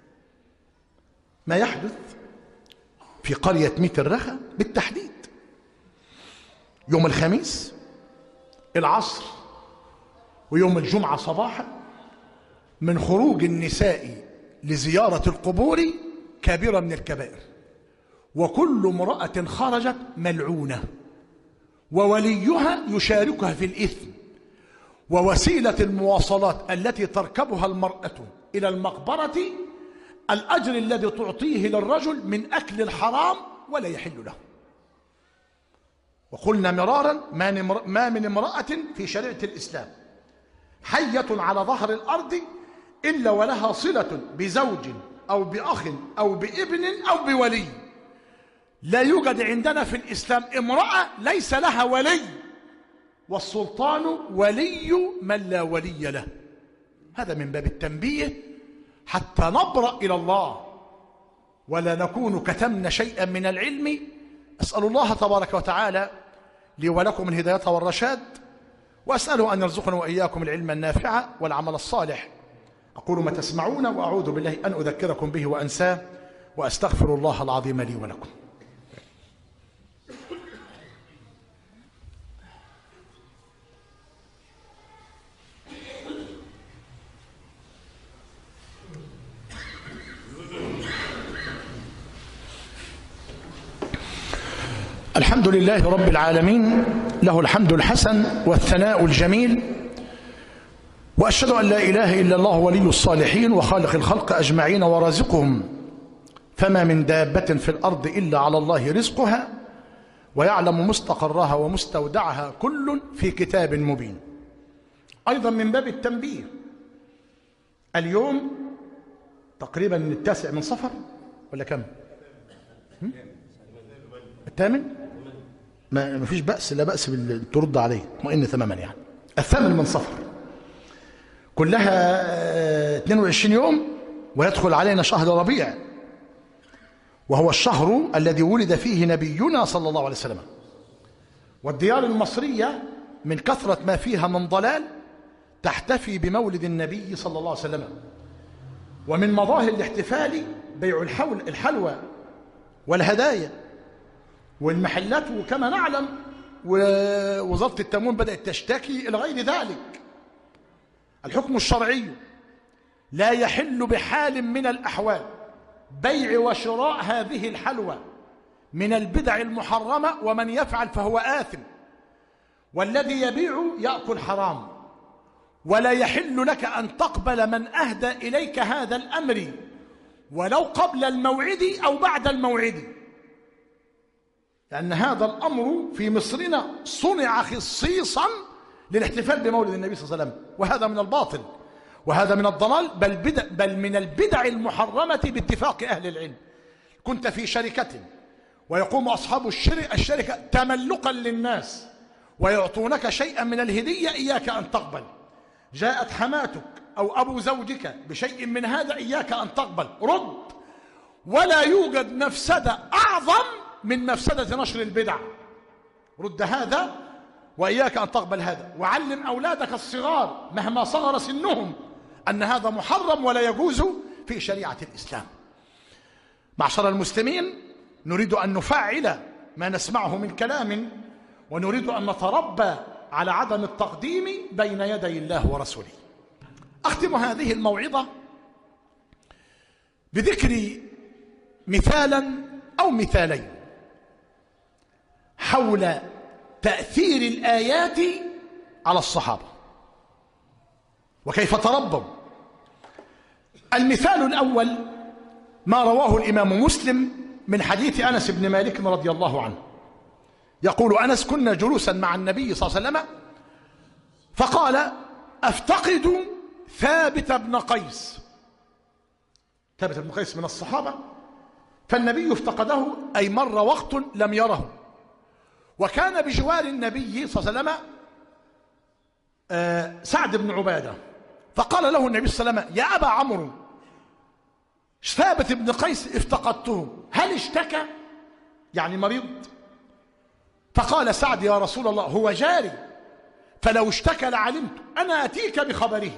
ما يحدث في قرية ميت الرخا بالتحديد يوم الخميس العصر ويوم الجمعة صباحا، من خروج النساء لزيارة القبور كبيرة من الكبائر، وكل امرأة خرجت ملعونة، ووليها يشاركها في الإثم. ووسيلة المواصلات التي تركبها المرأة إلى المقبرة الأجر الذي تعطيه للرجل من أكل الحرام ولا يحل له. وقلنا مرارا ما من امرأة في شريعة الإسلام حية على ظهر الأرض إلا ولها صلة بزوج أو بأخ أو بابن أو بولي. لا يوجد عندنا في الإسلام امرأة ليس لها ولي، والسلطان ولي من لا ولي له. هذا من باب التنبيه حتى نبرأ إلى الله ولا نكون كتمنا شيئا من العلم. أسأل الله تبارك وتعالى لي ولكم الهداية والرشاد، وأسأله أن يرزقنا وإياكم العلم النافع والعمل الصالح. أقول ما تسمعون وأعوذ بالله أن أذكركم به وأنساه، وأستغفر الله العظيم لي ولكم. الحمد لله رب العالمين، له الحمد الحسن والثناء الجميل، وأشهد أن لا إله إلا الله ولي الصالحين وخالق الخلق أجمعين ورازقهم، فما من دابة في الأرض إلا على الله رزقها ويعلم مستقرها ومستودعها كل في كتاب مبين. أيضا من باب التنبيه، اليوم تقريبا التاسع من صفر ولا كم؟ الثامن؟ ما فيش بأس، لا بأس ترد عليه، اطمئن تماما. يعني الثامن من صفر، كلها اثنين وعشرين يوم ويدخل علينا شهر ربيع، وهو الشهر الذي ولد فيه نبينا صلى الله عليه وسلم. والديار المصرية من كثرة ما فيها من ضلال تحتفي بمولد النبي صلى الله عليه وسلم. ومن مظاهر الاحتفال بيع الحلوى والهدايا والمحلات، وكما نعلم ووزارة التموين بدأت تشتكي إلى غير ذلك. الحكم الشرعي لا يحل بحال من الأحوال بيع وشراء هذه الحلوى من البدع المحرمة، ومن يفعل فهو آثم، والذي يبيع يأكل حرام. ولا يحل لك أن تقبل من أهدى إليك هذا الأمر ولو قبل الموعد أو بعد الموعد، لأن هذا الأمر في مصرنا صنع خصيصا للاحتفال بمولد النبي صلى الله عليه وسلم، وهذا من الباطل وهذا من الضلال، بل, بدع بل من البدع المحرمة باتفاق أهل العلم. كنت في شركة ويقوم أصحاب الشركة تملقا للناس ويعطونك شيئا من الهدية، إياك أن تقبل. جاءت حماتك أو أبو زوجك بشيء من هذا، إياك أن تقبل، رد. ولا يوجد مفسدة أعظم من مفسدة نشر البدع، رد هذا وإياك أن تقبل هذا. وعلم أولادك الصغار مهما صغر سنهم أن هذا محرم ولا يجوز في شريعة الإسلام. معشر المسلمين، نريد أن نفعل ما نسمعه من كلام، ونريد أن نتربى على عدم التقديم بين يدي الله ورسوله. أختم هذه الموعظة بذكر مثالا أو مثالين حول تأثير الآيات على الصحابة وكيف تربوا. المثال الأول ما رواه الإمام مسلم من حديث أنس بن مالك رضي الله عنه. يقول أنس: كنا جلوسا مع النبي صلى الله عليه وسلم فقال: أفتقد ثابت بن قيس. ثابت بن قيس من الصحابة، فالنبي افتقده، أي مر وقت لم يره. وكان بجوار النبي صلى الله عليه وسلم آه سعد بن عبادة، فقال له النبي صلى الله عليه وسلم: يا أبا عمرو، ثابت بن قيس افتقدته، هل اشتكى؟ يعني مريض؟ فقال سعد: يا رسول الله، هو جاري، فلو اشتكى لعلمت، أنا أتيك بخبره.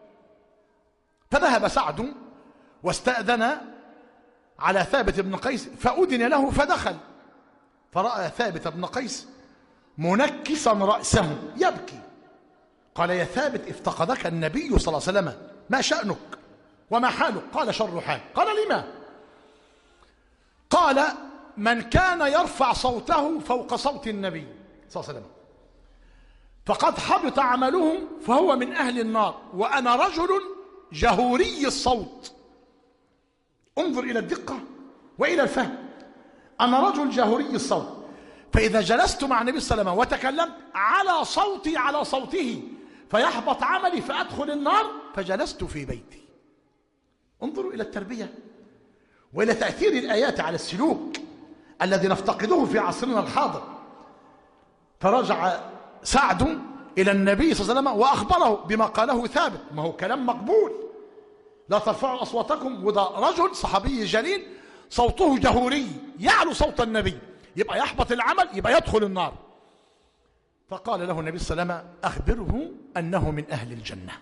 فذهب سعد واستأذن على ثابت بن قيس، فأذن له فدخل، فرأى ثابت بن قيس منكسا رأسه يبكي. قال: يا ثابت، افتقدك النبي صلى الله عليه وسلم، ما شأنك وما حالك؟ قال: شر حال. قال: لما؟ قال: من كان يرفع صوته فوق صوت النبي صلى الله عليه وسلم، فقد حبط عمله فهو من أهل النار، وأنا رجل جهوري الصوت. انظر إلى الدقة وإلى الفهم. أنا رجل جهوري الصوت، فإذا جلست مع النبي صلى الله عليه وسلم وتكلمت على صوتي على صوته فيحبط عملي فأدخل النار، فجلست في بيتي. انظروا إلى التربية وإلى تأثير الآيات على السلوك الذي نفتقده في عصرنا الحاضر. فرجع سعد إلى النبي صلى الله عليه وسلم وأخبره بما قاله ثابت، ما هو كلام مقبول، لا ترفعوا أصواتكم، وده رجل صحابي جليل صوته جهوري يعلو صوت النبي، يبقى يحبط العمل، يبقى يدخل النار. فقال له النبي صلى الله عليه وسلم أخبره أنه من أهل الجنة.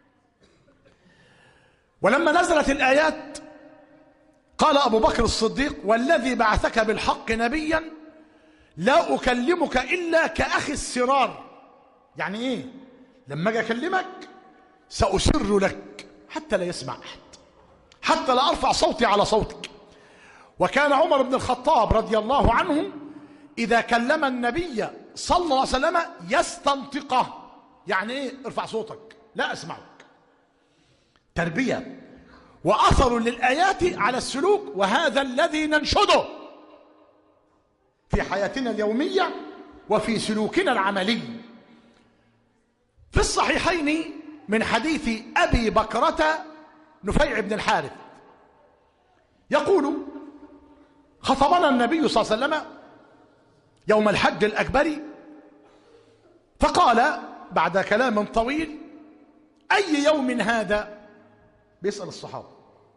ولما نزلت الآيات قال أبو بكر الصديق والذي بعثك بالحق نبيا لا أكلمك إلا كأخي السرار. يعني إيه؟ لما أجي أكلمك سأسر لك حتى لا يسمع أحد، حتى لا أرفع صوتي على صوتك. وكان عمر بن الخطاب رضي الله عنه إذا كلم النبي صلى الله عليه وسلم يستنطقه. يعني إيه ارفع صوتك؟ لا أسمعك. تربية وأثر للآيات على السلوك، وهذا الذي ننشده في حياتنا اليومية وفي سلوكنا العملي. في الصحيحين من حديث أبي بكرة نفيع بن الحارث يقول خطبنا النبي صلى الله عليه وسلم يوم الحج الأكبر، فقال بعد كلام طويل أي يوم هذا؟ بيسأل الصحابة.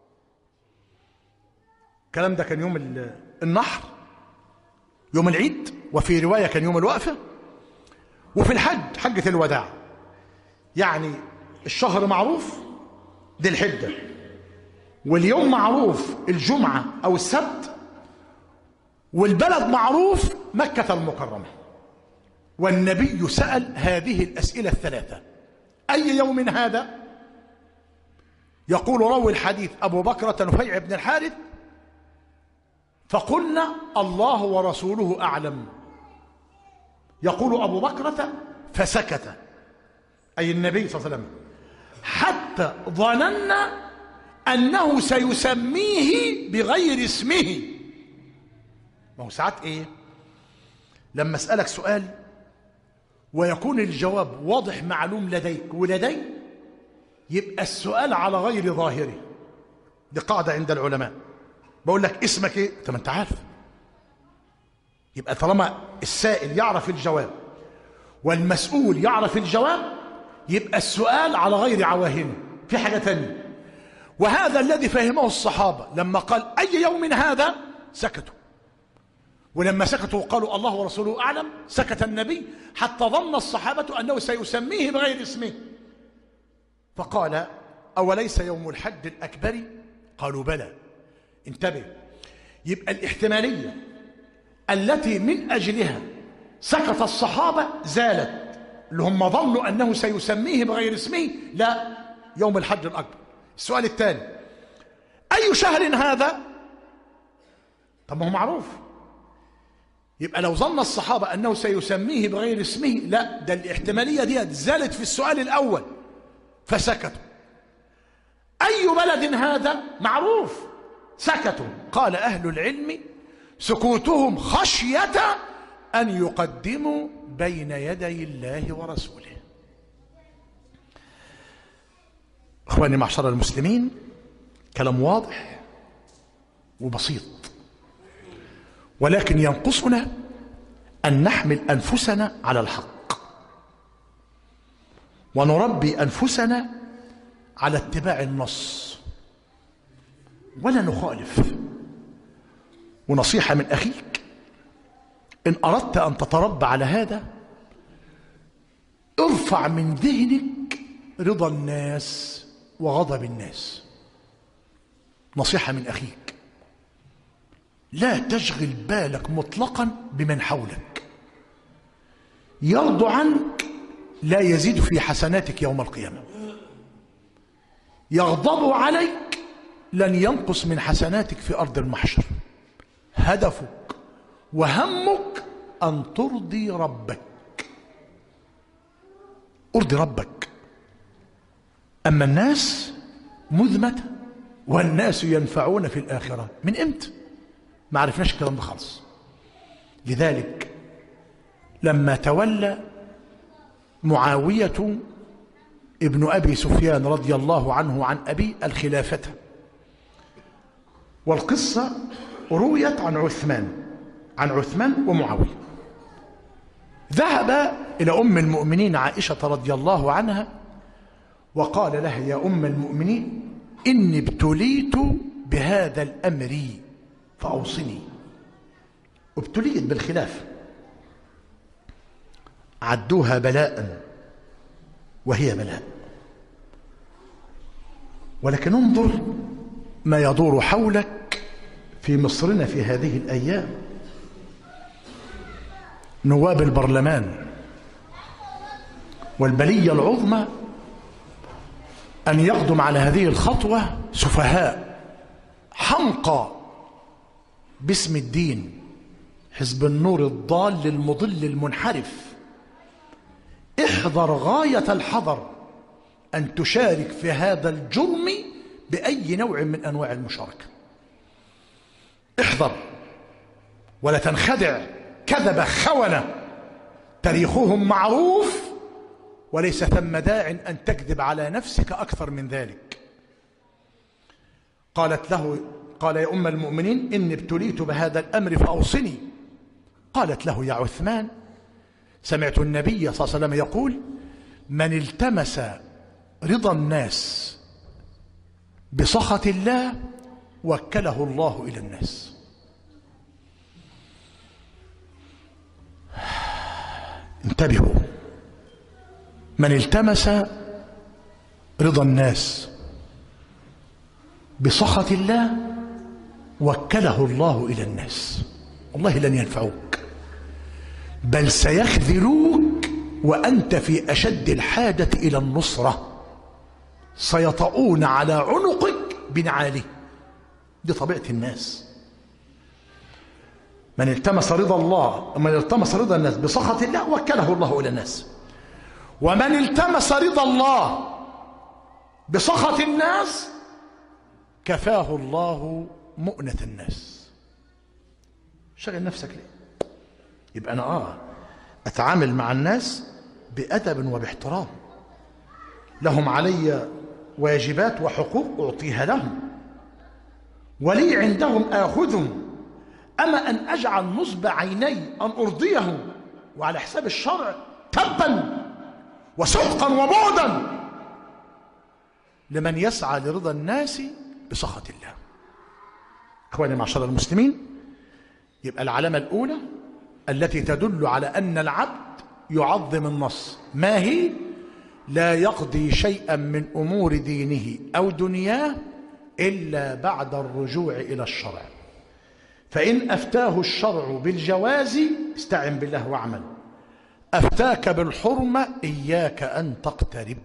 الكلام ده كان يوم النحر، يوم العيد، وفي رواية كان يوم الوقفة، وفي الحج حجة الوداع. يعني الشهر معروف ذي الحجة، واليوم معروف الجمعة أو السبت، والبلد معروف مكة المكرمة. والنبي سأل هذه الأسئلة الثلاثة: أي يوم هذا؟ يقول راوي الحديث أبو بكرة نفيع بن الحارث فقلنا الله ورسوله أعلم. يقول أبو بكرة فسكت، أي النبي صلى الله عليه وسلم، حتى ظننا أنه سيسميه بغير اسمه. ما هو ساعات إيه لما أسألك سؤال ويكون الجواب واضح معلوم لديك ولدي، يبقى السؤال على غير ظاهره. دي قاعدة عند العلماء. بقول لك اسمك ايه؟ طب انت عارف. يبقى طالما السائل يعرف الجواب والمسؤول يعرف الجواب، يبقى السؤال على غير عواهنه. في حاجة تانية، وهذا الذي فهمه الصحابة لما قال أي يوم هذا سكتوا، ولما سكتوا قالوا الله ورسوله أعلم سكت النبي حتى ظن الصحابة أنه سيسميه بغير اسمه. فقال أوليس يوم الحج الأكبر؟ قالوا بلى. انتبه، يبقى الاحتمالية التي من أجلها سكت الصحابة زالت، اللي هم ظنوا أنه سيسميه بغير اسمه، لا، يوم الحج الأكبر. السؤال الثاني أي شهر هذا؟ طب ما هو معروف. يبقى لو ظن الصحابة أنه سيسميه بغير اسمه، لا، ده الاحتمالية دي زالت في السؤال الأول فسكتوا. أي بلد هذا؟ معروف، سكتوا. قال أهل العلم سكوتهم خشية أن يقدموا بين يدي الله ورسوله. إخواني معشر المسلمين، كلام واضح وبسيط، ولكن ينقصنا أن نحمل أنفسنا على الحق ونربي أنفسنا على اتباع النص ولا نخالف. ونصيحة من أخيك، إن أردت أن تتربى على هذا ارفع من ذهنك رضا الناس وغضب الناس. نصيحة من أخيك، لا تشغل بالك مطلقا بمن حولك. يرضى عنك لا يزيد في حسناتك يوم القيامة، يغضب عليك لن ينقص من حسناتك في أرض المحشر. هدفك وهمك أن ترضي ربك. ارضي ربك. أما الناس مذ متى والناس ينفعون في الآخرة؟ من امتى؟ ما عرفناش الكلام ده خالص. لذلك لما تولى معاوية ابن أبي سفيان رضي الله عنه عن أبي الخلافة، والقصة رويت عن عثمان عن عثمان ومعاوية، ذهب إلى أم المؤمنين عائشة رضي الله عنها وقال لها: يا أم المؤمنين، إني ابتليت بهذا الأمر فأوصني. ابتليت بالخلافة، عدوها بلاء وهي بلاء، ولكن انظر ما يدور حولك في مصرنا في هذه الأيام. نواب البرلمان والبلية العظمى أن يقدم على هذه الخطوة سفهاء حمقى باسم الدين، حزب النور الضال المضل المنحرف. احذر غاية الحذر أن تشارك في هذا الجرم بأي نوع من أنواع المشاركة. احذر ولا تنخدع. كذب خونة تاريخهم معروف، وليس ثم داع أن تكذب على نفسك أكثر من ذلك. قالت له: قال يا أم المؤمنين، إني ابتليت بهذا الأمر فأوصني. قالت له: يا عثمان، سمعت النبي صلى الله عليه وسلم يقول: من التمس رضا الناس بسخط الله وكله الله إلى الناس. انتبهوا، من التمس رضا الناس بسخط الله وكله الله إلى الناس. والله لن ينفعوك، بل سيخذلوك وأنت في أشد الحاجة إلى النصرة. سيطؤون على عنقك بنعاله. دي طبيعة الناس. من التمس رضا الله من التمس رضا الناس بسخط الله وكله الله إلى الناس، ومن التمس رضا الله بسخط الناس كفاه الله مؤنة الناس. شغل نفسك ليه؟ يبقى أنا آه أتعامل مع الناس بأدب وباحترام، لهم علي واجبات وحقوق أعطيها لهم، ولي عندهم آخذهم. أما أن أجعل نصب عيني أن أرضيهم وعلى حساب الشرع، تبا وسحقا وبعدا لمن يسعى لرضا الناس بسخط الله. إخواني معشر المسلمين، يبقى العلامة الأولى التي تدل على أن العبد يعظم النص ما هي؟ لا يقضي شيئا من أمور دينه أو دنياه إلا بعد الرجوع إلى الشرع. فإن أفتاه الشرع بالجواز استعن بالله واعمل، أفتاك بالحرمة إياك أن تقترب.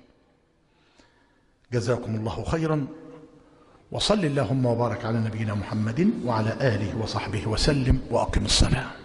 جزاكم الله خيرا، وصل اللهم وبارك على نبينا محمد وعلى آله وصحبه وسلم، وأقم الصلاة.